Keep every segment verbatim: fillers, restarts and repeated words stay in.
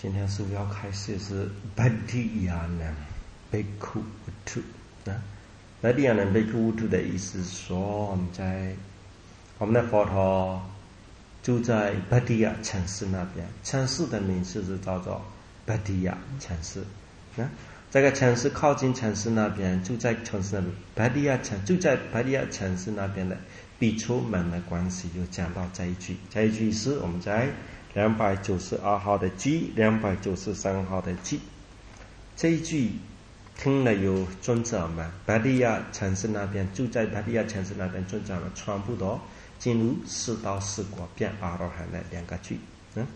今天书要开始是 Bhaddiyanam Bhikkhu Uttu 啊 Bhaddiyanam Bhikkhu Uttu 的意思是说，我们在我们的佛陀住在 Bhaddiya 城市那边，城市的名字是叫做 Bhaddiya 城市啊。这个城市靠近城市那边，住在城市那边 Bhaddiya 城住在 Bhaddiya 城市那边的比丘们的关系，就讲到这一句。这一句是我们在两百九十二号的句，两百九十三号的句。这一句听了有尊者们 Bhaddiya 城市那边住在 Bhaddiya 城市那边尊者们全部都进入四道四果变阿罗汉的两个句。嗯，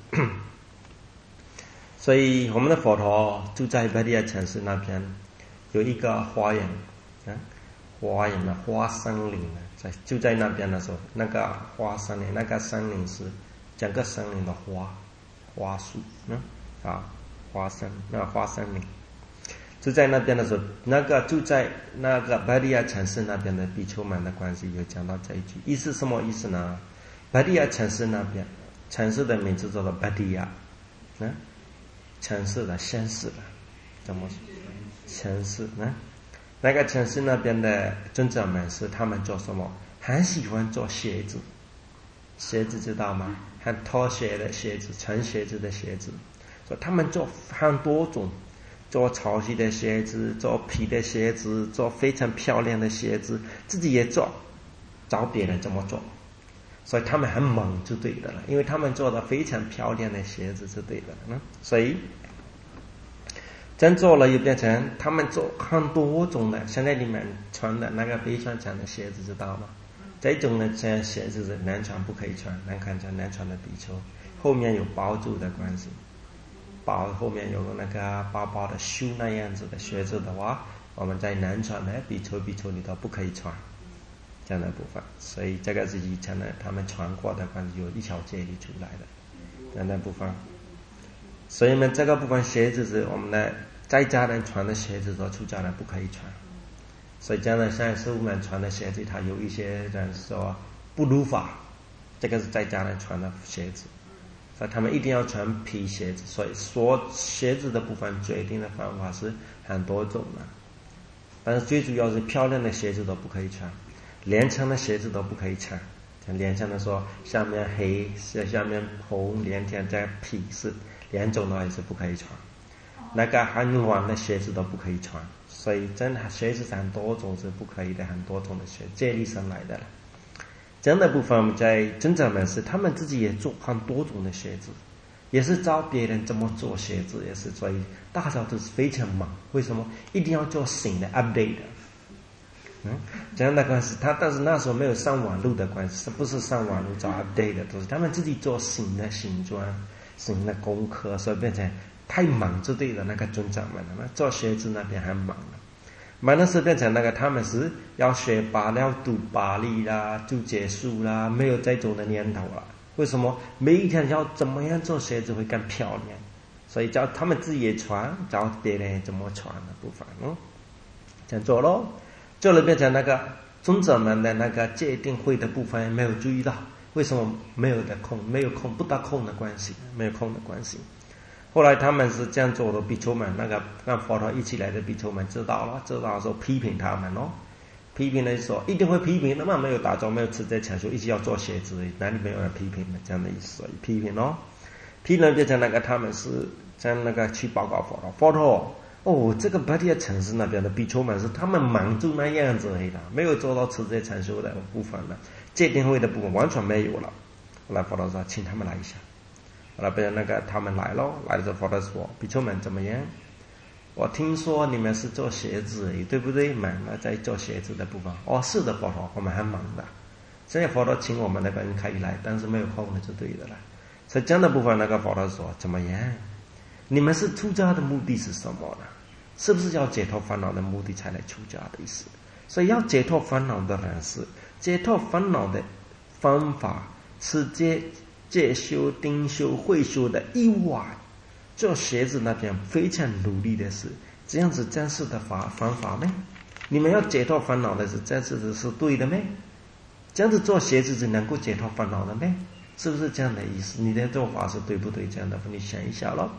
所以我们的佛陀住在 Bhaddiya 城市那边有一个花园，嗯，花园的花森林呢，在就在那边的时候，那个花森林，那个森林是整个森林的花花树，嗯啊，花森那花森林，就在那边的时候，那个住在那个 Bhaddiya 城市那边的比丘们的关系有讲到这一句，意思什么意思呢？ Bhaddiya 城市那边，城市的名字叫做 Bhaddiya， 嗯，城市的县市的，怎么说？城市呢？那个城市那边的尊者们是他们做什么？很喜欢做鞋子，鞋子知道吗？很拖鞋的鞋子，穿鞋子的鞋子，所以他们做很多种，做草鞋的鞋子，做皮的鞋子，做非常漂亮的鞋子，自己也做，找别人怎么做，所以他们很猛就对的了，因为他们做的非常漂亮的鞋子就对的了，嗯，所以真做了又变成他们做很多种的，现在你们穿的那个非常长的鞋子知道吗？这种的这鞋子是男穿不可以穿，男看着男穿的比丘后面有包住的关系，包后面有那个包包的修那样子的靴子的话，我们在男穿的比丘比丘里头不可以穿这样的部分，所以这个是以前的他们穿过的关系，有一条戒律出来的这样的部分。所以呢，这个部分鞋子是我们的在家人穿的鞋子和出家人不可以穿，所以这样的现在师父们穿的鞋子，他有一些人说不如法，这个是在家人穿的鞋子，所以他们一定要穿皮鞋子。所以说鞋子的部分决定的方法是很多种的，但是最主要是漂亮的鞋子都不可以穿，连成的鞋子都不可以穿。像连成的说下面黑下面红，连天在皮是两种的也是不可以穿，那个很软的鞋子都不可以穿，所以真的鞋子很多种是不可以的，很多种的鞋戒律上来的了。这样的部分我们在尊者们是他们自己也做很多种的鞋子，也是教别人怎么做鞋子，也是所以大家都是非常忙。为什么一定要做新的 update 的？嗯，这样的关系，他但是那时候没有上网络的关系，是不是上网络找 update 的，都是他们自己做新的形状、新的功课，所以变成太忙就对了。那个尊长们，那做鞋子那边很忙了，忙的是变成那个他们是要学巴了、读巴利啦、就结束啦，没有这种的念头了。为什么？每一天要怎么样做鞋子会更漂亮，所以教他们自己也穿，教别人怎么穿的部分，嗯，这样做咯。做了变成那个尊者们的那个戒定慧的部分没有注意到，为什么没有的空？没有空，不大空的关系，没有空的关系。后来他们是这样做的，比丘们那个跟佛陀一起来的比丘们知道了，知道的时候批评他们哦，批评的说一定会批评的嘛，没有打坐，没有持戒禅修，一直要做鞋子，哪里没有人批评的这样的意思？所以批评哦，批评变成那个他们是将那个去报告佛陀，佛陀。哦，这个 Bhaddiya 城市那边的比丘们是他们忙住那样子而已的，没有做到持戒禅修的部分了，戒定慧的部分完全没有了。后来佛陀说，请他们来一下。后来被那个他们来了，来的时候佛陀说，比丘们怎么样？我听说你们是做鞋子而已，对不对？忙了在做鞋子的部分。哦，是的，佛陀，我们很忙的。现在佛陀请我们那个人可以来，但是没有空的就对的了。所以这样的部分，那个佛陀说怎么样？你们是出家的目的是什么呢？是不是要解脱烦恼的目的才来出家的意思？所以要解脱烦恼的人是解脱烦恼的方法是戒戒修、定修、慧修的以外，做鞋子那边非常努力的是这样子真实的法方法呢？你们要解脱烦恼的是真实的是对的吗？这样子做鞋子是能够解脱烦恼的吗？是不是这样的意思？你的做法是对不对？这样的你想一下咯。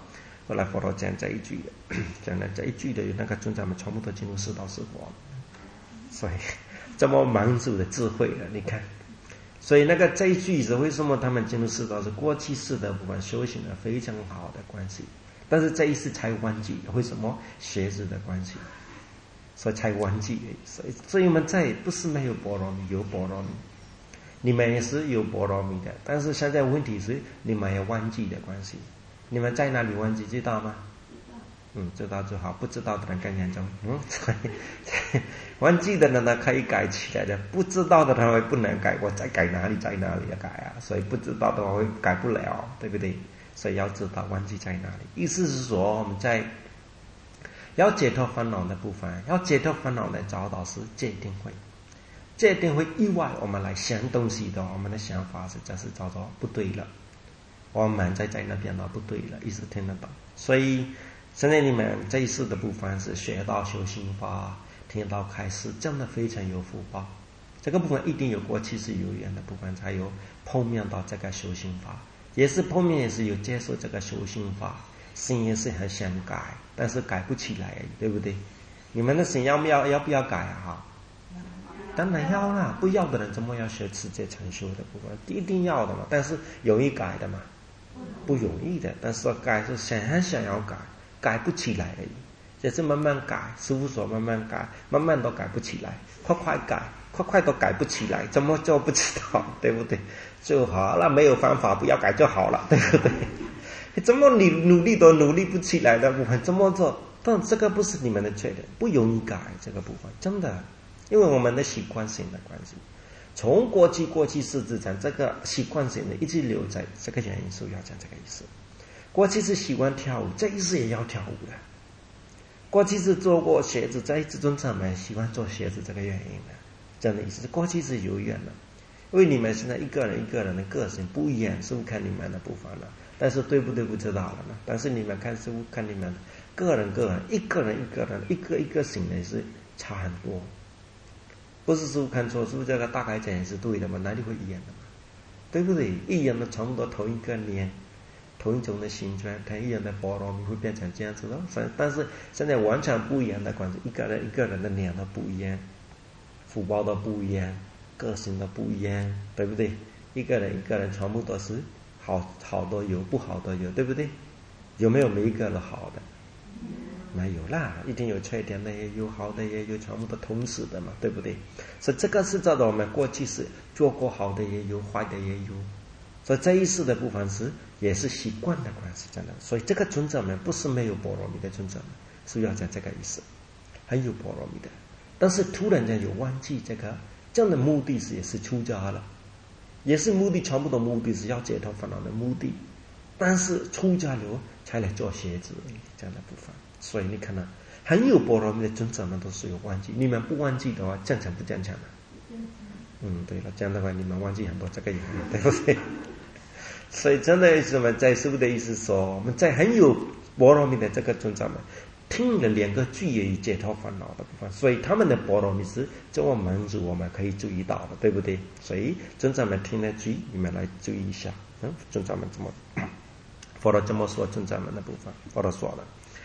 后来佛陀讲这一句的，讲了这一句的那个尊者们全部都进入四道四佛，所以这么满足的智慧了，你看。所以那个这一句是为什么他们进入四道是过去世的部分修行的非常好的关系，但是这一世才忘记，为什么？学子的关系，所以才忘记。所以所以我们在不是没有般若蜜，有般若蜜，你们也是有般若蜜的，但是现在问题是你们也忘记的关系。你们在哪里忘记知道吗？嗯，知道就好，不知道的人更严重。嗯，所以忘记的人呢可以改起来的，不知道的人会不能改，我在改哪里在哪里要改啊？所以不知道的话会改不了，对不对？所以要知道忘记在哪里。意思是说我们在要解脱烦恼的部分，要解脱烦恼的找到是戒定慧，戒定慧以外我们来想东西的，我们的想法是这是叫做不对了，我们在在那边呢不对了，意思听得懂。所以现在你们这一世的部分是学到修行法，听到开示，真的非常有福报。这个部分一定有过去是有缘的部分，才有碰面到这个修行法，也是碰面也是有接受这个修行法，心也是很想改，但是改不起来，对不对？你们的心要不要要不要改啊？哈，当然要啦，不要的人怎么要学持戒成修的部分？一定要的嘛，但是容易改的嘛，不容易的。但是改是想很想要改，改不起来而已，也是慢慢改，师父说慢慢改，慢慢都改不起来，快快改，快快都改不起来，怎么做不知道，对不对？就好了，没有方法，不要改就好了，对不对？怎么你努力都努力不起来的部分，怎么做？但这个不是你们的缺点，不容易改这个部分，真的，因为我们的习惯性的关系，从过去过去世之前，这个习惯性的一直留在这个原因，是要讲这个意思。过去是喜欢跳舞，这一世也要跳舞的。过去是做过鞋子，这一次尊者们喜欢做鞋子，这个原因的，真的意思。过去是有缘的，因为你们现在一个人一个人的个性不一样，师父看你们的部分了，但是对不对不知道了呢？但是你们看师父看你们个人个人一个人一个人一个一个行为是差很多，不是师父看错，师父这个大概讲也是对的嘛，哪里会一样的嘛？对不对？一样的差不多同一个年。同一种的形状，同一样的般若蜜会变成这样子的，但是现在完全不一样的关系，一个人一个人的脸都不一样，福报都不一样，个性都不一样，对不对？一个人一个人全部都是好好的有，不好的有，对不对？有没有每一个都好的？没有啦，一定有缺点的也有，好的也有，全部都同时的嘛，对不对？所以这个是照着我们过去是做过好的也有，坏的也有。所以这一世的部分是也是习惯的关系，真的。所以这个尊者们不是没有般若蜜的尊者们，是要讲这个意思，很有般若蜜的。但是突然间有忘记这个，这样的目的是也是出家了，也是目的全部的目的是要解脱烦恼的目的，但是出家了才来做鞋子这样的部分。所以你看到很有般若蜜的尊者们都是有忘记，你们不忘记的话，正常不正常的？嗯，对了，这样的话你们忘记很多这个原因，对不对？所以真的是我们在师父的意思说，我们在很有般若蜜的这个尊者们听了两个句也有解脱烦恼的部分，所以他们的般若蜜是这么满足我们可以注意到的，对不对？所以尊者们听了句，你们来注意一下，嗯，尊者们怎么佛陀这么说尊者们的部分，佛陀说了，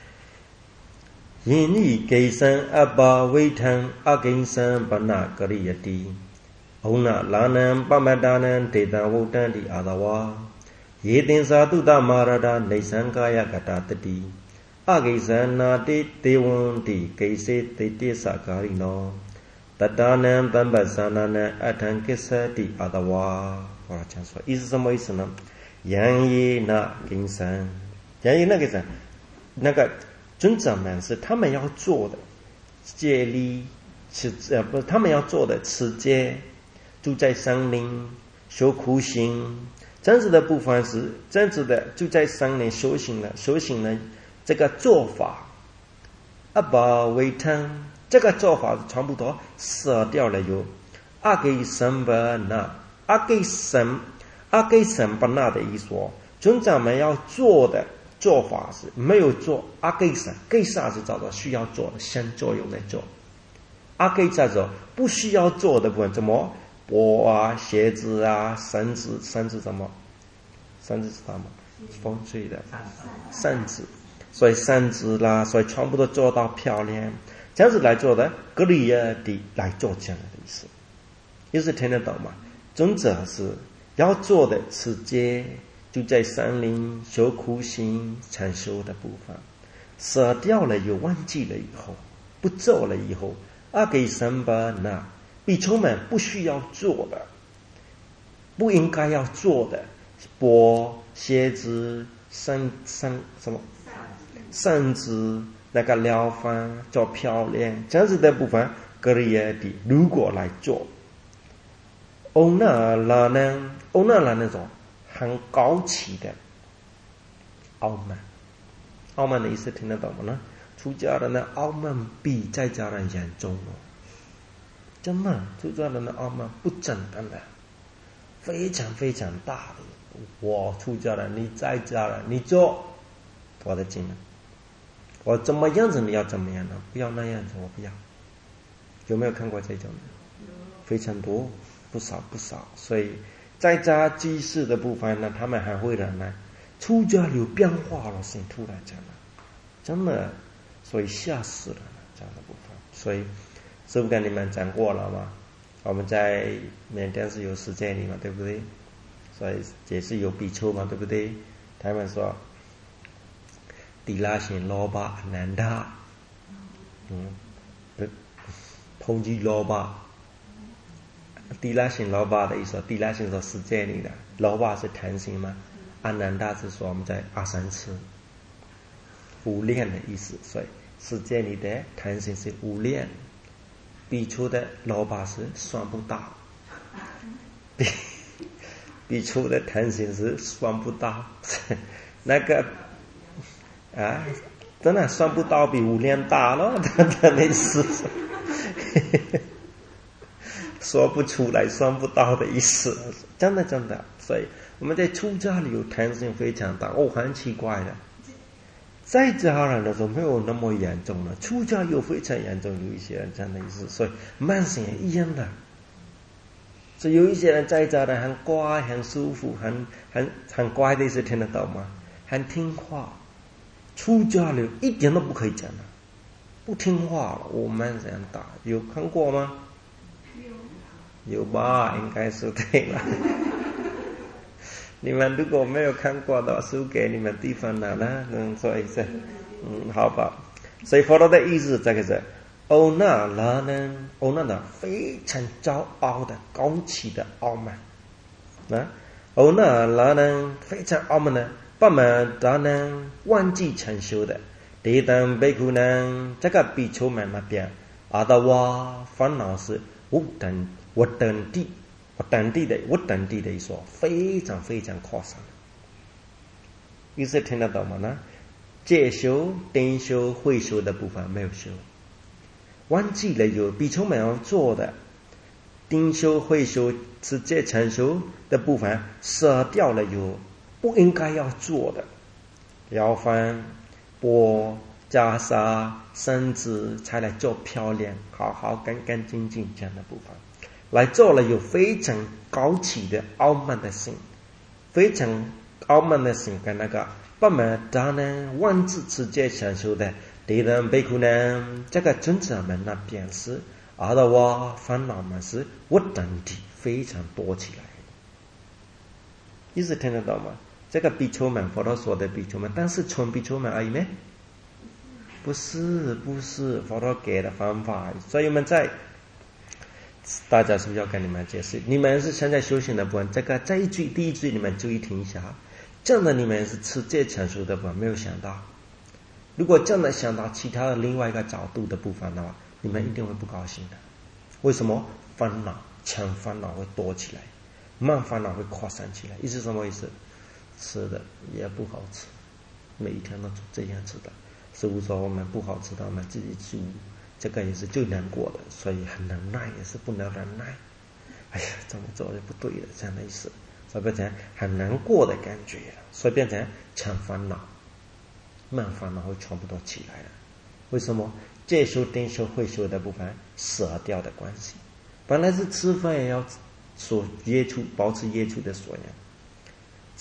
因以给生阿巴维腾阿给生巴那格里耶蒂欧那拉南巴玛达南得达乌丹的阿达瓦耶丁萨杜达玛拉达内山嘎呀嘎达特地阿给生那的得翁的给谁得得萨嘎里诺达达南丹巴萨那南阿坦给萨的阿达瓦。我来讲说意思什么意思呢？杨耶那给生杨耶那给生那个尊者们是他们要做的戒律持呃不他们要做的持戒，住在山林修苦行，这样子的部分是这样子的，住在山林修行了修行了这个做法阿巴维汤，这个做法全部都舍掉了，有阿给什巴那阿给什阿给什巴那的意思，尊者们要做的做法是没有做阿给萨，给萨是找到需要做的，先做用来做。阿给萨说不需要做的部分，怎么钵啊、鞋子啊、绳子，绳子怎么？绳子知道吗？风吹的绳子， 所以甚至啦，所以全部都做到漂亮，这样子来做的，格里亚的来做这样的意思，意思听得懂吗？总之是要做的直接就在山林修苦行禅修的部分，舍掉了又忘记了以后，不做了以后，阿给三巴那比丘们不需要做的，不应该要做的，钵、鞋子、绳绳什么绳子那个疗法做漂亮，这样子的部分，格里亚的如果来做。欧那拉呢？欧那拉那种很高级的傲慢，傲慢的意思听得懂吗？呢？出家人的傲慢比在家人严重哦，真的，出家人的傲慢不简单的，非常非常大的。我出家人，你在家人，你做我的经了，我怎么样子你要怎么样呢？不要那样子，我不要。有没有看过这种的？非常多。不少不少，所以在家居士的部分呢，他们还会忍耐。出家有变化了，先突然讲了，真的，所以吓死了这样的部分。所以师父跟你们讲过了嘛，我们在缅甸是有释迦尼嘛，对不对？所以也是有比丘嘛，对不对？他们说，迪拉贤罗巴南达，嗯，抨击罗巴。地拉性老爸的意思，地拉性说释迦尼的，老爸是弹性嘛，阿难达是说我们在阿三次无量的意思，所以释迦尼的弹性是无量，比丘的老爸是算不到，比比丘的弹性是算不到，那个啊，真的算不到比无量大了，他的意思。说不出来算不到的意思，真的真的，所以我们在出家里有弹性非常大哦，很奇怪的，在家人的时候没有那么严重了，出家又非常严重，有一些人这样的意思，所以慢性也一样的，所以有一些人在家人很乖很舒服很很很乖的意思听得到吗？很听话，出家里一点都不可以讲的，不听话了，我慢性很大，有看过吗？有吧，应该是对了。你们如果没有看过的话，输给你们地方了呢？嗯，所以是，嗯，好吧。所以佛陀的意思这个是，欧那拉呢，欧那拉非常骄傲的、高级的傲慢，啊，欧那拉呢非常傲慢的，把门达呢忘记禅修的，地等比丘呢这个比丘们那边，阿达哇烦恼是无等。我等地，我等地的，我等地的一说，非常非常夸张。意思听得懂吗？呢？戒修、定修、会修的部分没有修，忘记了有比丘们要做的定修、会修、持戒、禅修的部分，舍掉了有不应该要做的，要翻、钵、袈裟、绳子，才来做漂亮、好好干干净净这样的部分。来做了有非常高级的傲慢的心，非常傲慢的心跟那个把门达呢忘记持戒禅修的地人比丘呢，这个尊者们那边是阿达哇烦恼们是我等地非常多起来，意思听得到吗？这个比丘们佛陀说的比丘们，但是纯比丘们而已呢？不是不是，佛陀给的方法，所以我们在。大家是不是要跟你们解释？你们是现在修行的部分，这个这一句第一句你们注意听一下，真的你们是持戒禅修的部分没有想到，如果真的想到其他的另外一个角度的部分的话，你们一定会不高兴的。为什么？烦恼强烦恼会多起来，慢烦恼会扩散起来，意思什么意思？吃的也不好吃，每一天都这样吃的，师父说我们不好吃的我们自己煮，这个也是最难过的，所以很能耐也是不能忍耐。哎呀，这么做就不对了，这样的意思，所以变成很难过的感觉了，所以变成强烦恼、慢烦恼会全部都起来了。为什么？戒修、定修、会修的部分舍掉的关系，本来是吃饭也要所约束，保持约束的所缘，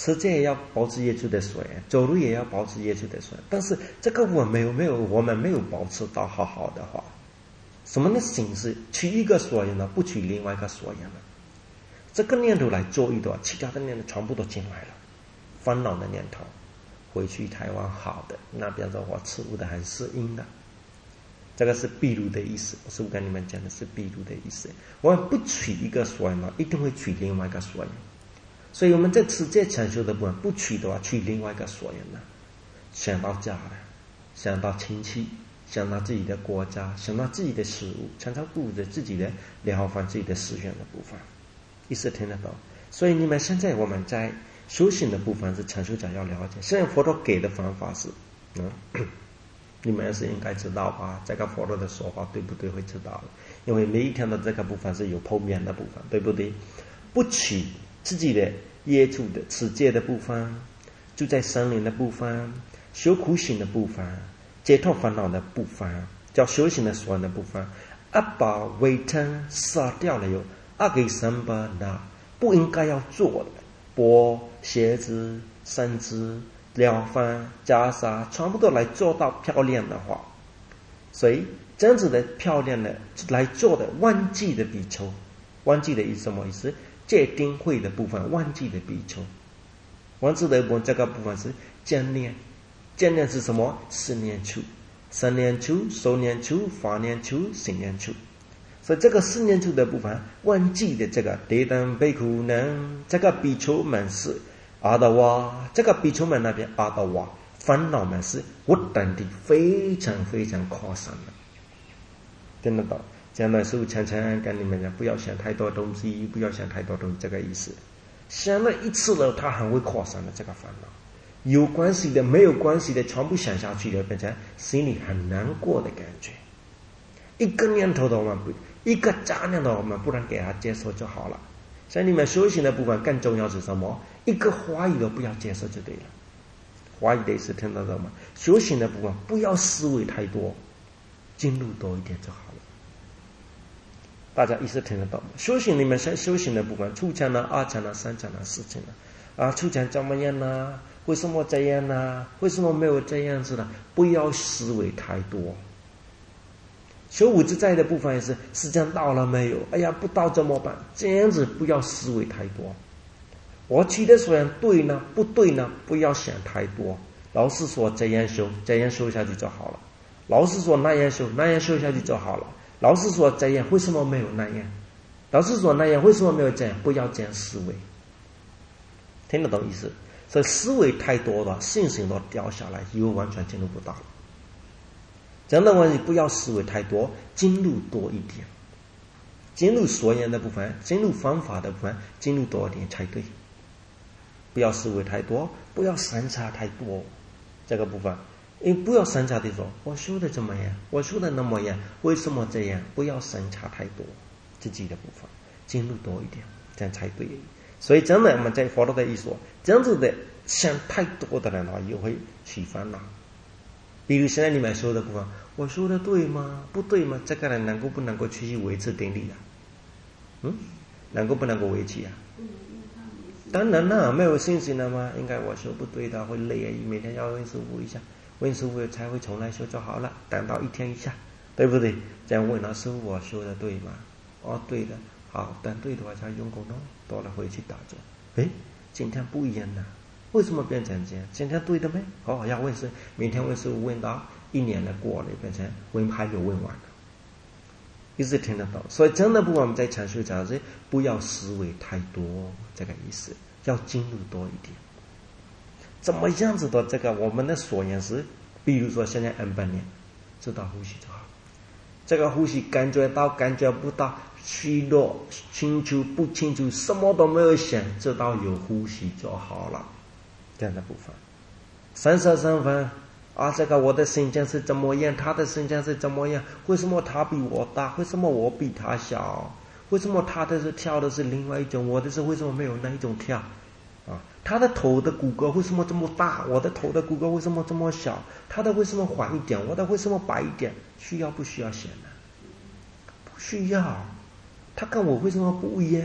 吃这也要保持耶稣的水，走路也要保持耶稣的水。但是这个我没有没有我们没有保持到好好的话，什么的形式取一个所言呢，不取另外一个所言呢？这个念头来做一段，其他的念头全部都进来了。烦恼的念头，回去台湾好的，那边的话吃物的还是阴的。这个是秘鲁的意思，是我跟你们讲的是秘鲁的意思。我们不取一个所言呢，一定会取另外一个所言。所以我们在持戒禅修的部分不取的话，取另外一个所言呢，想到家人，想到亲戚，想到自己的国家，想到自己的事物，常常顾着自己的了凡自己的思想的部分，意思听得懂？所以你们现在我们在修行的部分是禅修者要了解。现在佛陀给的方法是，嗯，你们也是应该知道吧？这个佛陀的说法对不对？会知道的，因为每一天的这个部分是有透明的部分，对不对？不取自己的业处的持戒的部分，住在森林的部分，修苦行的部分，解脱烦恼的部分，叫修行的所有的部分，阿把为称杀掉了有阿给三巴那不应该要做的钵、鞋子、绳子、了凡、袈裟，全部都来做到漂亮的话，所以这样子的漂亮的来做的万计的比丘，万计的意思什么意思？戒定慧的部分，万计的比丘，万字的部分这个部分是见念，见念是什么？四念处、三念处、手念处、法念处、行念处。所以这个四念处的部分，万计的这个地等悲苦能，这个比丘们是阿达瓦，这个比丘们那边阿达瓦烦恼们是无等的，非常非常夸张的，听得懂？讲的时候常常跟你们讲，不要想太多东西，不要想太多东西，这个意思。想了一次了，他很会扩散的这个烦恼，有关系的、没有关系的，全部想下去了，变成心里很难过的感觉。一个念头的我们不，一个杂念的我们不能给他接受就好了。像你们修行的部分，更重要是什么？一个怀疑都不要接受就对了。怀疑的意思听得懂吗？修行的部分不要思维太多，进入多一点就好了。大家意思听得懂吗？修行里面像修行的部分，初禅呢、二禅呢、三禅呢、四禅呢，啊，初禅怎么样呢？为什么这样呢？为什么没有这样子呢？不要思维太多。修五自在的部分也是，时间到了没有？哎呀，不到怎么办？这样子不要思维太多。我取的所言对呢，不对呢？不要想太多。老师说这样修，这样修下去就好了。老师说那样修，那样修下去就好了。老师说这样，为什么没有那样？老师说那样，为什么没有这样？不要这样思维，听得懂意思？所以思维太多了，信心都掉下来，以后完全进入不到了。这样的问题，不要思维太多，进入多一点，进入所言的部分，进入方法的部分，进入多一点才对。不要思维太多，不要审查太多，这个部分。你不要审查的说，我修的怎么样？我修的那么样，为什么这样？不要审查太多自己的部分，进入多一点，这样才对。所以真的我们在佛陀的意思说，这样子的想太多的人啊，也会起烦恼。比如现在你们修的部分，我说的对吗？不对吗？这个人能够不能够继续维持定力啊？嗯，能够不能够维持啊？当然了，没有信心了吗？应该我修不对的，会累啊，每天要问师傅一下。问师傅才会重来修就好了，等到一天一下，对不对？这样问了师傅，我修的对吗？哦，对的，好，等对的话才用功哦，多了回去打坐。诶，今天不一样了，为什么变成这样？今天对的没？哦，要问师，明天问师傅问到一年了过了，变成问还没有问完了，一直听得到。所以真的不管我们在禅修讲是不要思维太多，这个意思，要进入多一点。怎么样子的这个我们的所言是，比如说现在 N 半年，知道呼吸就好。这个呼吸感觉到感觉不到，虚弱清楚不清楚，什么都没有想，知道有呼吸就好了。这样的部分，三色身份啊，这个我的心脏是怎么样，他的心脏是怎么样？为什么他比我大？为什么我比他小？为什么他的是跳的是另外一种，我的是为什么没有那一种跳？啊，他的头的骨骼为什么这么大？我的头的骨骼为什么这么小？他的为什么黄一点？我的为什么白一点？需要不需要显呢？不需要。他跟我为什么不一样？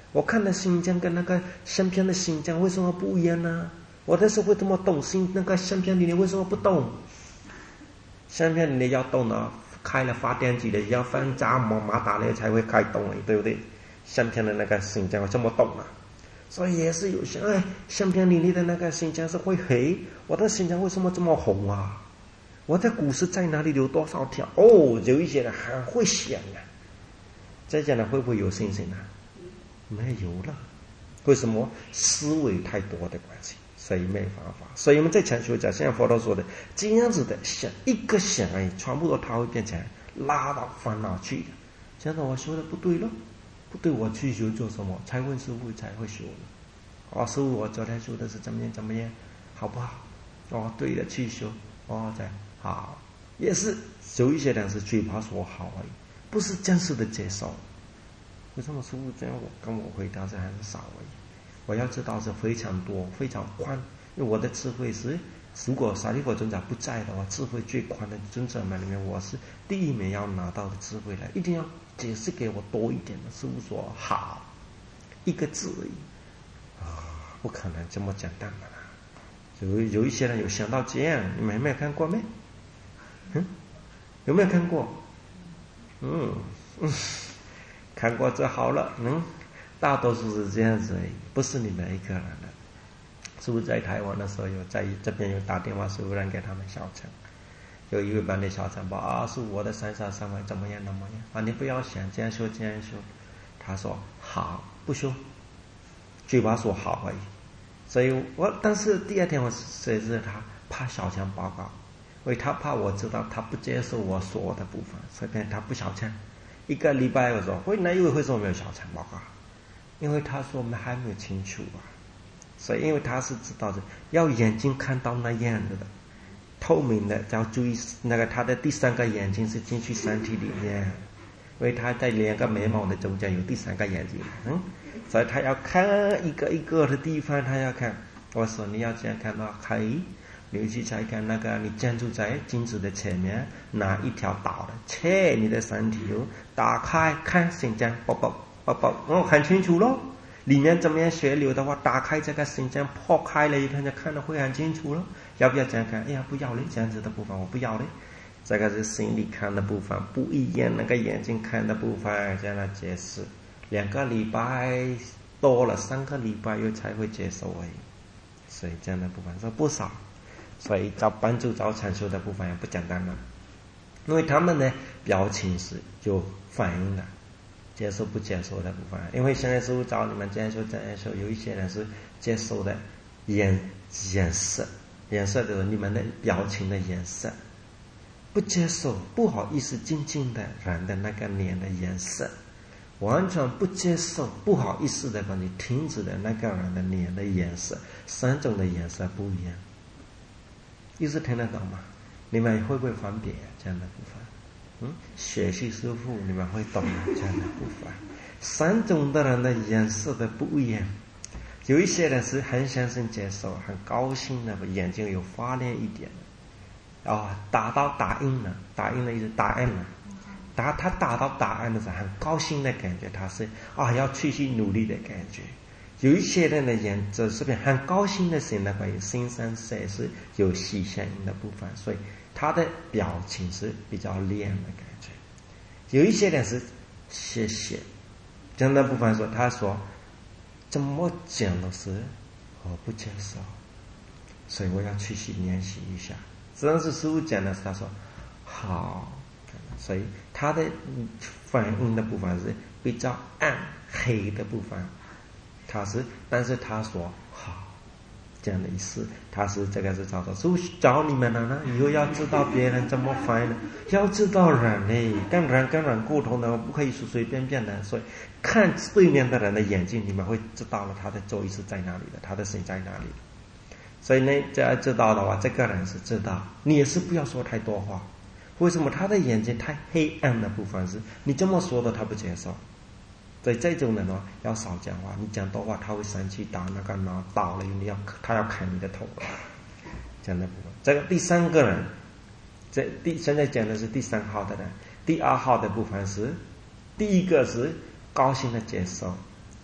我看的新疆跟那个相片的新疆为什么不一样呢？我那时候会这么懂，新那个相片里面为什么不动？相片里面要动的，开了发电机的，要放闸马马达那才会开动，对不对？相片的那个新疆这么动啊，所以也是有些哎，相片里面的那个新疆是会黑，我的新疆为什么这么红啊？我的股市在哪里有多少条？哦，有一些人很会想啊，这些人会不会有信心啊？没有了，为什么？思维太多的关系，所以没办法。所以我们在禅修讲，像佛陀说的，这样子的想一个想而已，全部都他会变成拉到烦恼去的。这样子我修的不对了。不对，我去修做什么？才问师父才会修了。哦，师父，我昨天修的是怎么样怎么样，好不好？哦，对的，去修。哦，在好，也是有一些人是嘴巴说好而已，不是真实的接受。为什么师父这样？我跟我回答是很少而已。我要知道是非常多、非常宽，因为我的智慧是，如果沙利佛尊者不在的话，智慧最宽的尊者们里面，我是第一名要拿到的智慧来，一定要解释给我多一点的。师父说好，一个字而已啊，不可能这么简单的啦。有有一些人有想到这样，你们有没有看过没？嗯，有没有看过？嗯嗯，看过就好了。嗯，大多数是这样子而已，不是你们一个人的。师父在台湾的时候，有在这边有打电话，师父让给他们小乘。有一位班的小乘说啊，是我的三杀三昧怎么样怎么样啊？你不要想这样修这样修。他说好，不修，嘴巴说好而已。所以我但是第二天我谁知他怕小乘报告，因为他怕我知道他不接受我说的部分，所以他不小乘。一个礼拜我说，会那因为为什么没有小乘报告？因为他说我们还没有清楚啊。所以因为他是知道的，要眼睛看到那样子的透明的，要注意那个他的第三个眼睛是进去身体里面，因为他在两个眉毛的中间有第三个眼睛，嗯，所以他要看一个一个的地方，他要看。我说你要这样看到，可以，你去再看那个你站住在镜子的前面，拿一条刀的切你的身体哦，打开看心脏，啵啵啵啵，哦，很清楚咯。里面怎么样血流的话，打开这个心脏破开了一看，就看得会很清楚了。要不要这样看？哎呀，不要嘞，这样子的部分我不要嘞。这个是心里看的部分，不一样。那个眼睛看的部分，这样来解释。两个礼拜多了，三个礼拜又才会接受而已。所以这样的部分是不少。所以找帮助找禅修的部分也不简单了，因为他们呢表情是有反应的。接受不接受的部分，因为现在师父找你们这样说这样说，有一些人是接受的颜颜色，颜色就是你们的表情的颜色，不接受不好意思静静的人的那个脸的颜色，完全不接受不好意思的把你停止的那个人的脸的颜色，三种的颜色不一样。意思听得懂吗？你们会不会分别这样的部分？嗯，学习师父你们会懂这样的部分。三种的人的颜色的不一样，有一些人是很相信接受，很高兴的，眼睛有发亮一点的。哦，打到答应了，答应了意思答案了，打他打到答案的时候很高兴的感觉，他是啊要继续努力的感觉。有一些人的眼这是很高兴的型的话，心上色是有喜相应的部分，所以他的表情是比较亮的感觉。有一些人是谢谢，这样的部分说，他说怎么讲都是我不接受，所以我要继续练习一下。这是师父讲的，他说好，所以他的反应的部分是比较暗黑的部分，他是，但是他说好。这样的意思，他是这个是找到，所以找你们了呢，以后要知道别人怎么反应的，要知道人嘞，跟人跟人沟通的，不可以随随便便的，所以看对面的人的眼睛，你们会知道了他的咒语是在哪里的，他的心在哪里的。所以呢，只要知道的话，这个人是知道，你也是不要说太多话。为什么他的眼睛太黑暗的部分是，你这么说的他不接受。所以这种人呢，要少讲话，你讲多话他会生气，打那个脑倒了，你要他要砍你的头了。这样的部分，这个第三个人，这第现在讲的是第三号的人，第二号的部分是，第一个是高兴的接受，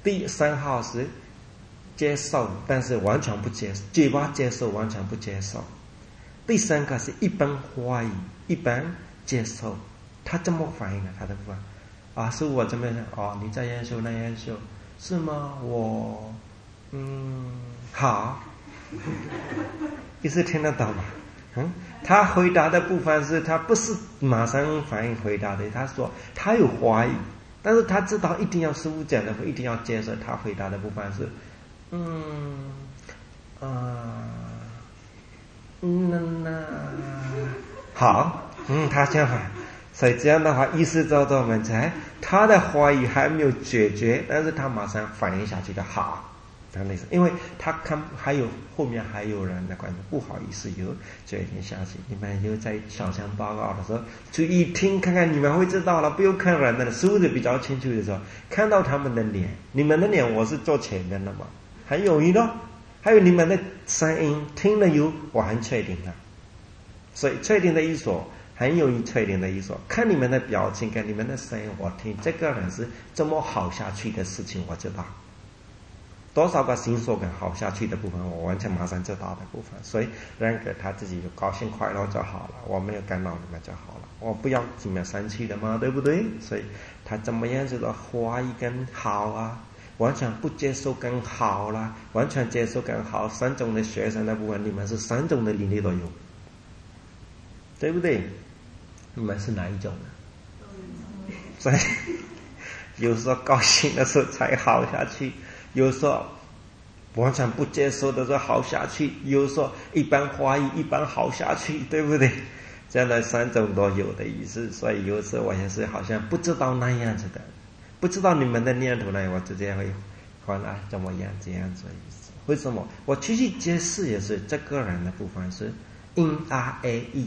第三号是接受，但是完全不接受，嘴巴接受，完全不接受。第三个是一般怀疑，一般接受。他怎么反应呢？他的部分啊，是我这边哦，你在研修那研修是吗？我嗯好，意思听得懂吗？嗯，他回答的部分是他不是马上反应回答的，他说他有怀疑，但是他知道一定要师父讲的，一定要接受。他回答的部分是嗯啊嗯那那好，嗯，他这样反，所以这样的话，意思找到我们才他的怀疑还没有解决，但是他马上反应下去的好。因为他看还有后面还有人的关系，不好意思有这一点消息，你们有在小强报告的时候注意听看看，你们会知道了。不用看人的，说的比较清楚的时候，看到他们的脸，你们的脸我是坐前面的嘛，很容易的。还有你们的声音听了有，我很确定的。所以确定的意思很容易确定的意思，看你们的表情跟你们的声音，我听这个人是怎么好下去的事情，我知道。多少个心所跟好下去的部分，我完全马上知道的部分，所以让给他自己有高兴快乐就好了，我没有干扰你们就好了，我不要你们生气的嘛，对不对？所以他怎么样子的怀疑跟好啊，完全不接受跟好啦，完全接受跟好，三种的学生的部分，你们是三种的能力都有，对不对？你们是哪一种呢？所以有时候高兴的时候才好下去，有时候完全不接受的时候好下去，有时候一般怀疑一般好下去，对不对？这样的三种都有的意思。所以有时候我也是好像不知道那样子的，不知道你们的念头呢，我直接会换来怎么样这样子的意思。为什么我继续解释也是这个人的部分是 in r a e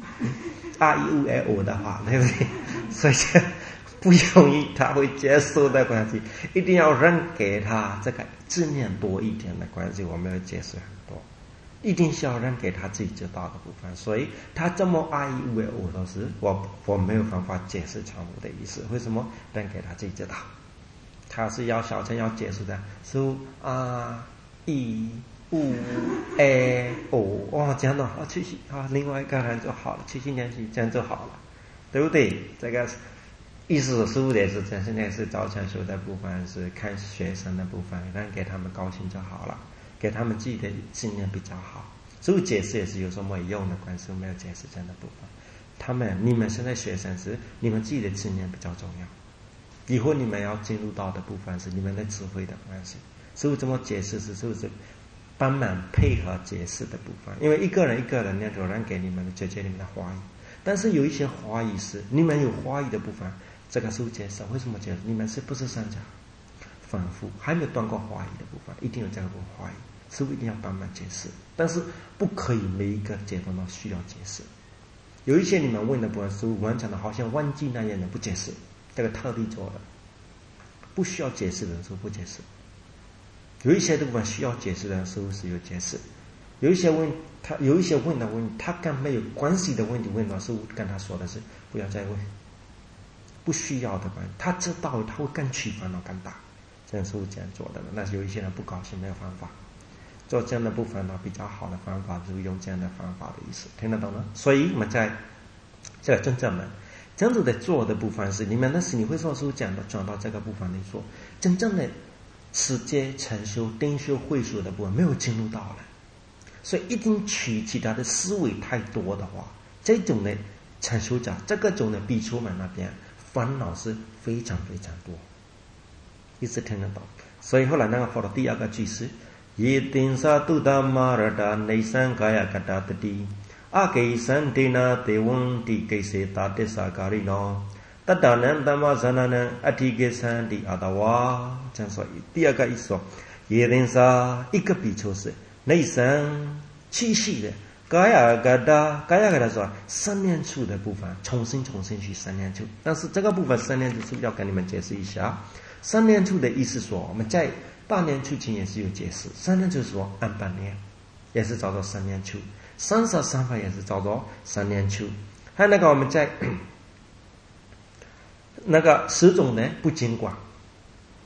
r e u a o 的话，对不对？所以不容易他会接受的关系，一定要让给他这个字念多一点的关系，我没有解释很多，一定是要让给他自己知道的部分。所以他这么爱以为我都是我我没有办法解释全部的意思，为什么？让给他自己知道，他是要小陈要解释的，是啊一五哎哦哦这样的好继续啊，另外一个人就好了，继续练习这样就好了，对不对？这个意思是不也是这样？现在是早晨修的部分，是看学生的部分，让给他们高兴就好了，给他们自己的信念比较好。所以解释也是有什么用的关系，没有解释这样的部分。他们你们现在学生是你们自己的信念比较重要，以后你们要进入到的部分是你们的智慧的关系。所以怎么解释是是不是帮忙配合解释的部分？因为一个人一个人念头让给你们解决你们的怀疑，但是有一些怀疑是你们有怀疑的部分。这个是解释，为什么解释？你们是不是擅长反复还没有断过怀疑的部分，一定有这个部分怀疑，师父一定要帮忙解释，但是不可以每一个阶段都需要解释。有一些你们问的部分，师父完全的好像忘记那样的不解释，这个特地做的，不需要解释的师父不解释。有一些的部分需要解释的师父是有解释，有一些问他有一些问的问题，他跟没有关系的问题问到师父跟他说的是不要再问。不需要的吧，他知道他会更气烦恼更大，这样是这样做的。那有一些人不高兴，没有方法做这样的部分呢，比较好的方法就是用这样的方法的意思，听得懂吗？所以我们在这个真正们这样子的做的部分是你们那时你会说是讲的转到这个部分来说，真正的直接成修、定修、会修的部分没有进入到了，所以一定取其他的思维太多的话，这种的成修者，这个种的比丘们那边。烦恼是非常非常多，一直听得到。所以后来那个好的第二个句是耶丁萨杜达玛尔达内山嘎呀嘎达的地阿给山地那地翁地给谁打的萨嘎里呢？达达南达玛山那呢阿提给山地阿达哇，这样说。第二个意思说耶丁萨一个比丘是内山气息的。嘎呀嘎达，嘎呀嘎达说三念处的部分，重新重新去三念处。但是这个部分三念处是不是要跟你们解释一下？三念处的意思说，我们在八念处前也是有解释。三念处说按半念，也是叫做三念处；三十三法也是叫做三念处。还有那个我们在那个十种呢不净观，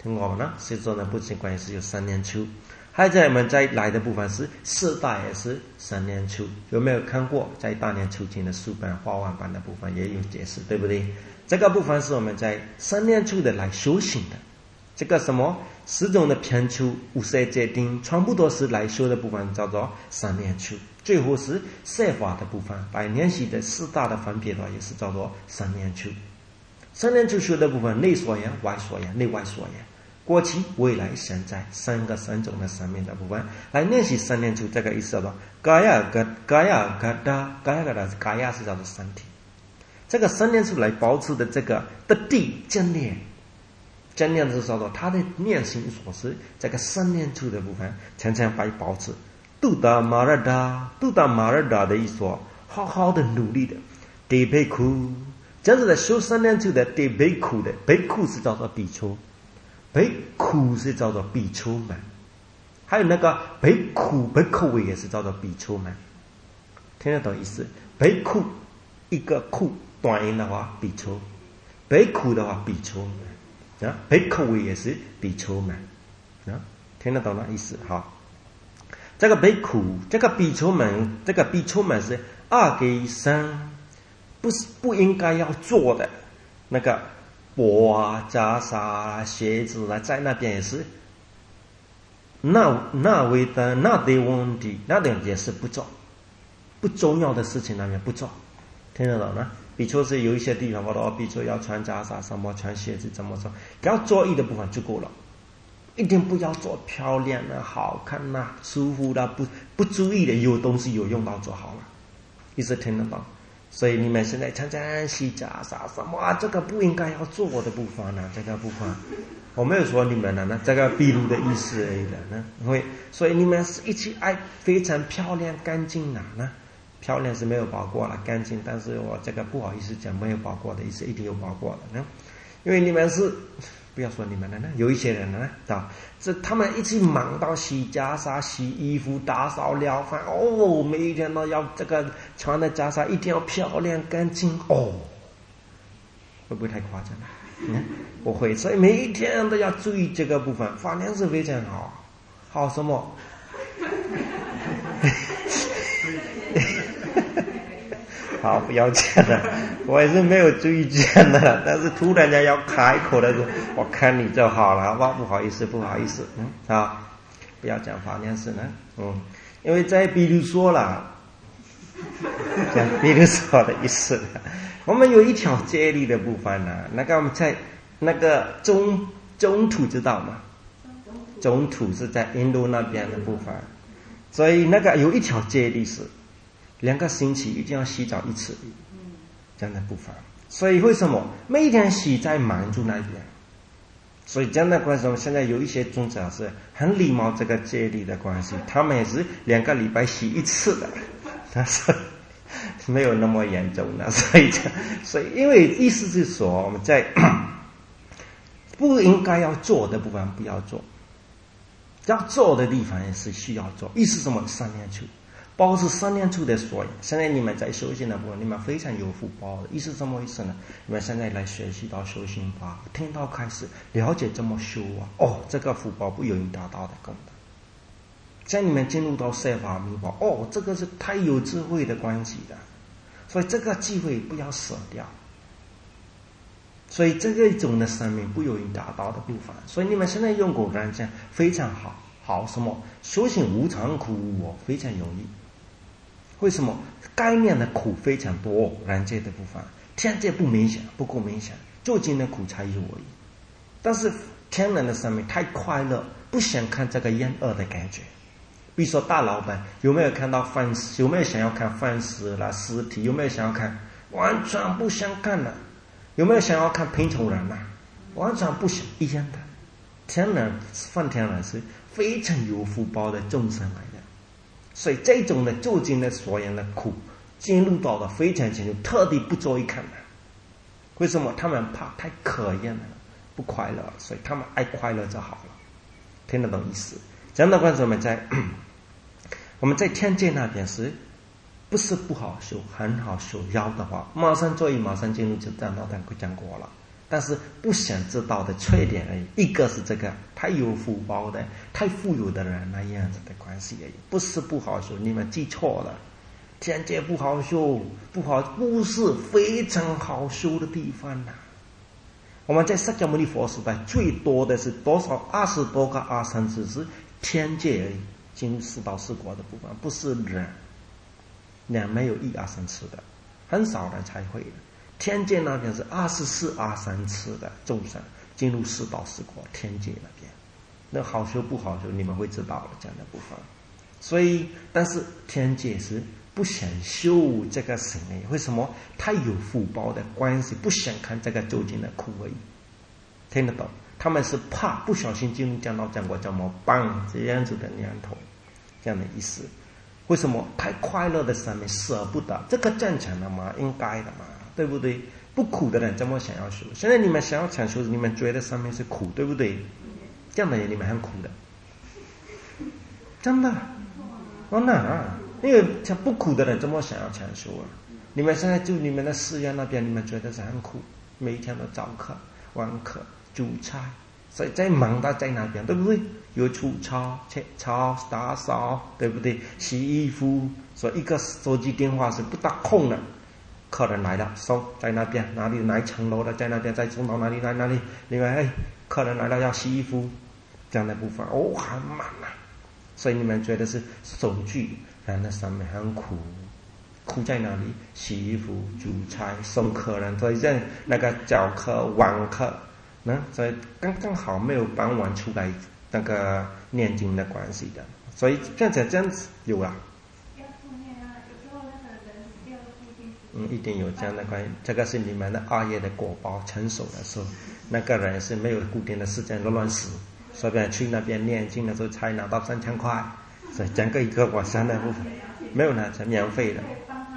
听过吗？十种的不净观也是有三念处。还在我们再来的部分是四大也是三念处，有没有看过在大念处经的书本花完版的部分也有解释，对不对？这个部分是我们在三念处的来修行的，这个什么十种的偏处五色界定全部都是来修的部分，叫做三念处。最后是色法的部分来练习的四大的分别的也是叫做三念处。三念处修的部分内所言外所言内外所言，过去未来现在三个三种的生命的部分来练习三念处，这个意思叫做嘎呀嘎嘎呀嘎达嘎呀嘎达，嘎呀是叫做身体，这个三念处来保持的这个的地正念，正念是叫做他的念心所是这个三念处的部分常常来保持杜达马尔达杜达马尔达的意思，好好的努力的得被苦，这是在修三念处的得被苦的，被苦是叫做比丘，被苦是叫做比丘们，还有那个被苦被苦也是叫做比丘们，听得懂意思？被苦一个苦短音的话比丘，被苦的话比丘们啊，被苦也是比丘们啊，听得懂那意思？好，这个被苦这个比丘们，这个比丘们是二给三，不是不应该要做的那个钵啊、袈裟啊、鞋子啊，在那边也是，那那为的那得问题，那点也是不做，不重要的事情那边不做，听得懂吗？比丘是有一些地方，我说比丘要穿袈裟，什么穿鞋子，怎么做，要做意的部分就够了，一定不要做漂亮啊、好看啊、舒服的、啊，不不注意的，有东西有用到做好了，一直听得懂。所以你们现在常常洗袈裟什么啊，这个不应该要做的部分呢、啊，这个部分我没有说你们呢、啊，这个秘鲁的意思而已了呢。因为所以你们是一起爱非常漂亮干净啊，呢漂亮是没有包括了，干净，但是我这个不好意思讲没有包括的意思，一定有包括的呢，因为你们是。不要说你们了呢，有一些人呢，啊，这他们一起忙到洗袈裟、洗衣服、打扫了饭，哦，每一天都要这个穿的袈裟一定要漂亮干净，哦，会不会太夸张了？嗯，不会，所以每一天都要注意这个部分，反正是非常好，好什么？好，不要讲了，我也是没有注意讲的，但是突然间要开口的时候，我看你就好了，好不好？不好意思，不好意思，嗯，啊，不要讲法念事呢，嗯，因为在比如说了，讲比如说的意思，我们有一条戒律的部分呢，那个我们在那个中中土知道吗？中土是在印度那边的部分，所以那个有一条戒律是。两个星期一定要洗澡一次，这样的部分。所以为什么每天洗在满族那边？所以这样的关系，现在有一些宗教是很礼貌这个戒律的关系，他们也是两个礼拜洗一次的，但是没有那么严重的。所以，所以因为意思是说，我们在不应该要做的部分不要做，要做的地方也是需要做。意思是什么？三念处。保持三念处的所以，现在你们在修行的部分，你们非常有福报的。意思什么意思呢？你们现在来学习到修行法，听到开始了解怎么修啊，哦，这个福报不有人达到的功德。在你们进入到色法明法，哦，这个是太有智慧的关系的，所以这个机会不要舍掉。所以这个一种的生命不有人达到的部分，所以你们现在用果然讲非常好，好什么？修行无常苦哦，非常容易。为什么？概念的苦非常多，人界的部分，天界不明显，不够明显，究竟的苦才有而已。但是天人的生命太快乐，不想看这个厌恶的感觉。比如说大老板有没有看到饭食？有没有想要看饭食啦、尸体？有没有想要看？完全不想看了。有没有想要看贫穷人呐、啊？完全不想一样的。天人梵天人是非常有福报的众生来的。所以这种的究竟的所有的苦进入到了非常清楚，特地不做一看的。为什么？他们怕太可厌了，不快乐，所以他们爱快乐就好了。听得懂意思？这样的关系，我们在我们在天界那边是不是不好修，很好修？要的话，马上做一马上进入就讲到讲讲过了。 但是不想知道的缺点而已。一个是这个太有福报的、太富有的人那样子的关系而已，不是不好修，你们记错了。天界不好修，不好，不是非常好修的地方呐、啊。我们在释迦牟尼佛时代最多的是多少？二十多个阿僧祇是天界而已，进入四道四国的部分，不是人，人没有一阿僧祇的，很少人才会的。天界那边是二十四阿僧祇的众生进入四道四国，天界那边，那好修不好修，你们会知道了这样的部分。所以，但是天界是不想修这个神呢？为什么？他有福报的关系，不想看这个究竟的苦而已。听得懂？他们是怕不小心进入讲道讲过怎么办这样子的念头，这样的意思。为什么？太快乐的上面舍不得，这个正常的嘛，应该的嘛，对不对？不苦的人怎么想要修？现在你们想要想修，你们觉得上面是苦，对不对？这样的人你们很苦的，真的，哦那。因为像不苦的人怎么想要强修啊？你们现在住你们的寺院那边，你们觉得是很苦，每一天都早课、晚课、煮菜，所以在忙到在那边，对不对？有除草、切草、打扫，对不对？洗衣服，所以一个手机电话是不打空的。客人来了，收在那边，哪里哪一层楼的在那边，再送到哪里来哪里？另外，哎，客人来了要洗衣服，这样的部分哦很忙啊。所以你们觉得是手具。人的上面很苦，苦在哪里？洗衣服、煮菜、送客人，所以这那个早课、晚课，那所以刚刚好没有傍晚出来那个念经的关系的，所以变成这样子有啊。嗯，一定有这样的关系。这个是你们的二业的果报成熟的时候，那个人是没有固定的时间乱乱死，随便去那边念经的时候才拿到三千块。所以整个一个晚上的部分没有拿成免费的。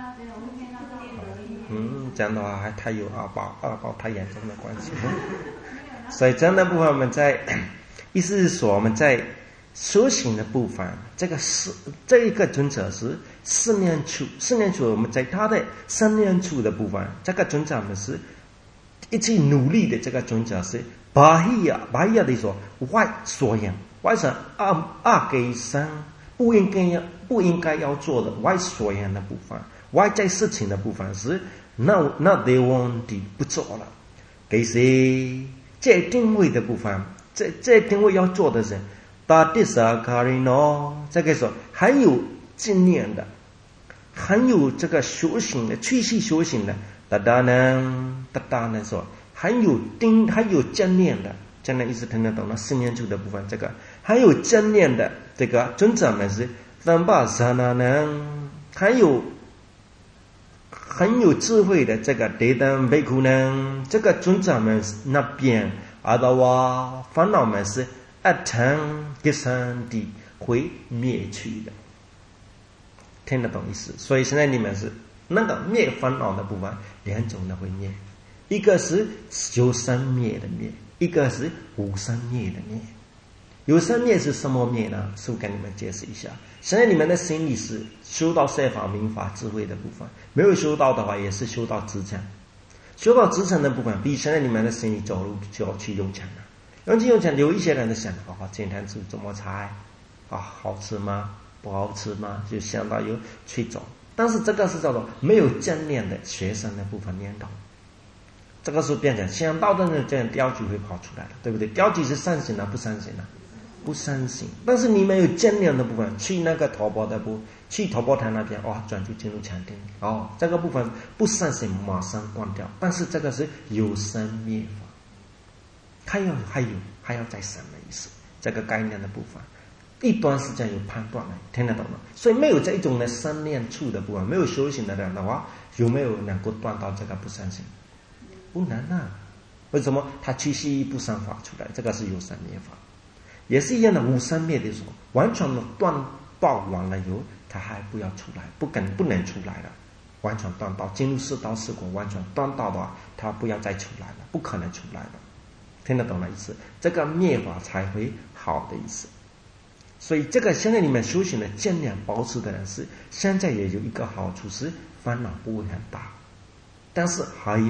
嗯，这样的话还太有二报，二报太严重的关系。所以这样的部分我们在，意思是说我们在修行的部分，这个是这一个准则是四念处，四念处我们在他的三念处的部分，这个准则我们是一起努力的。这个准则是巴希亚，巴希亚的说外所言，外是二二给三。不应该要不应该要做的外所言的部分，外在事情的部分是那那得问题不做了。给谁？这定位的部分，这这定位要做的人，大地萨卡里诺，这个说很有经验的，很有这个修行的，继续修行的，大大呢，大大呢说很有定，很有经验的。这样的意思听得懂了？四念处的部分，这个还有正念的这个尊者们是三巴萨那呢，还有很有智慧的这个德当贝库呢，这个尊者们那边阿达瓦烦恼们是一成一生地会灭去的，听得懂意思？所以现在你们是那个灭烦恼的部分，两种的会灭，一个是有生灭的灭。一个是无生灭的灭，有生灭是什么灭呢？是我跟你们解释一下。现在你们的心理是修到色法、名法、智慧的部分，没有修到的话，也是修到知见。修到知见的部分，比现在你们的心理走路就要去用钱了。用去用钱，有一些人就想，哦，今天吃什么菜啊？好吃吗？不好吃吗？就想到有去走。但是这个是叫做没有正念的学生的部分念头。这个时候变成想到的这样雕具会跑出来了，对不对？雕具是善行啊，不善行啊，不善行。但是你们有正念的部分，去那个头孢的部，去头孢台那边，哇，专注进入禅定。哦，这个部分不善行马上关掉，但是这个是有生灭法，还有还有还要再生的意思。这个概念的部分，一段时间有判断了，听得懂吗？所以没有这种的生念处的部分，没有修行的人的话，有没有能够断到这个不善行？不难啊，为什么？他趋息不生法出来，这个是有生灭法，也是一样的。无生灭的时候，完全的断报完了以后，他还不要出来，不敢不能出来了，完全断道，进入四道四果，完全断道的话，他不要再出来了，不可能出来了。听得懂的意思？这个灭法才会好的意思。所以这个现在你们修行的尽量保持的人是，现在也有一个好处是烦恼不会很大，但是还有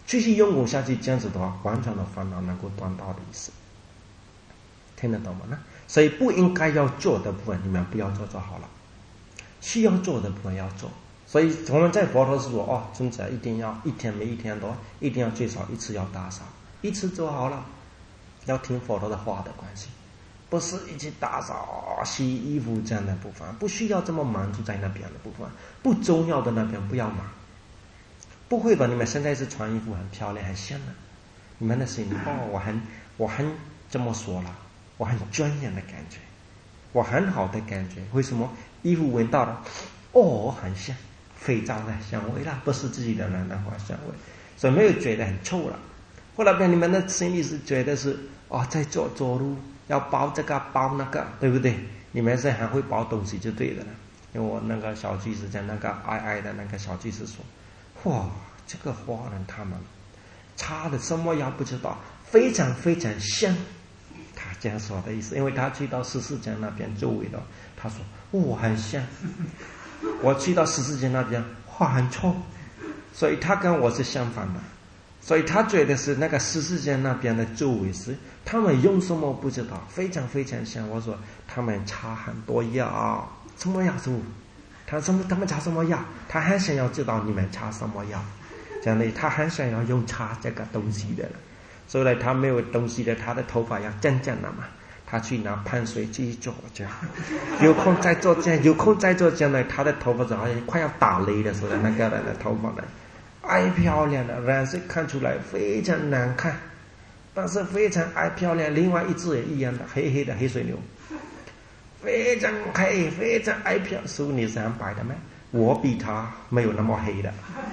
继续用功下去，这样子的话，完全的烦恼能够断到的意思。听得懂吗？呢？所以不应该要做的部分，你们不要做就好了。需要做的部分要做。所以我们在佛陀是说，哦，尊者一定要一天每一天都一定要最少一次要打扫，一次做好了，要听佛陀的话的关系，不是一起打扫、洗衣服这样的部分，不需要这么忙，就在那边的部分，不重要的那边不要忙。不会吧？你们现在是穿衣服很漂亮、很香的，你们的心里哦，我很我很这么说了。我很专业的感觉，我很好的感觉。为什么？衣服闻到了，哦，很香，肥皂的香味啦，不是自己的兰花香味，所以没有觉得很臭了。后来边你们的心里是觉得是哦，在做走路要包这个包那个，对不对？你们是很会包东西就对的了。因为我那个小居士讲那个爱爱的那个小居士说，哇，这个花人他们擦的什么药不知道，非常非常香。他这样说的意思，因为他去到十四间那边周围的，他说我、哦、很香。我去到十四间那边，哇，很臭，所以他跟我是相反的，所以他觉得是那个十四间那边的周围是他们用什么不知道，非常非常香。我说他们擦很多药，什么药？他什么？他们擦什么药？他很想要知道你们擦什么药，这样的他很想要用擦这个东西的了。所以呢，他没有东西的，他的头发要正正的嘛，他去拿喷水机做这样，有空再做这样，有空再做这样呢，他的头发好像快要打雷的时候的那个人的头发呢，爱漂亮的，染色看出来非常难看，但是非常爱漂亮。另外一只也一样的，黑黑的黑水牛，非常黑，非常爱漂亮。师父你是很白的吗？我比他没有那么黑的。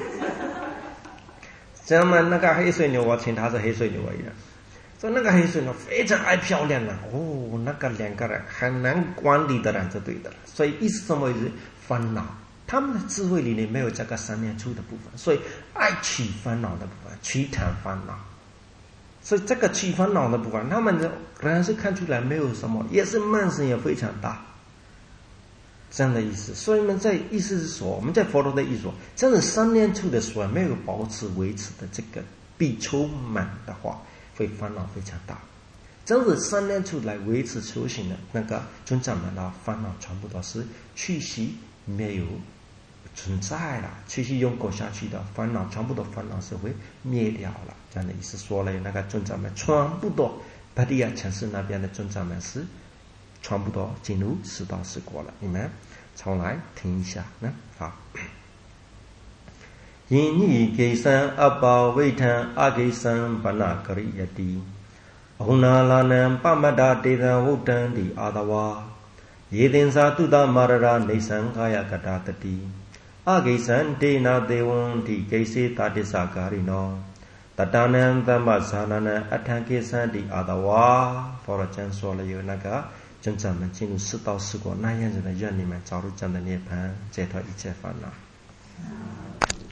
这么那个黑水牛，我请他是黑水牛而已。所以那个黑水牛非常爱漂亮了，哦，那个两个人很难管理的人就对的了。所以意思什么意思？烦恼，他们的智慧里面没有这个三念处的部分，所以爱起烦恼的部分，起谈烦恼。所以这个起烦恼的部分，他们的人是看出来没有什么，也是慢性也非常大。这样的意思，所以我们在意思是说，我们在佛陀的意思说，真的三念处的时候没有保持维持的这个比丘满的话，会烦恼非常大。真的三念处来维持修行的那个尊者们的烦恼全部都是去息没有存在了，继续用过下去的烦恼，全部的烦恼是会灭掉了。这样的意思说了，那个尊者们全部都巴利亚城市那边的尊者们是全部都进入四道四果了。你们重来听一下呢？好。因以给生阿宝为谈阿给生巴那格里亚蒂，欧那拉南巴玛达地然无等的阿达瓦，耶丁萨杜达玛拉内生卡亚格达特蒂，阿给生地那地翁地给西达地萨嘎里诺。ตตานันตัมปะสานานันอัฏฐกิสันติอาตวา佛陀讲说了有那个真正们进入四道四果那样子的，愿你们早日证得涅槃，解脱一切烦恼。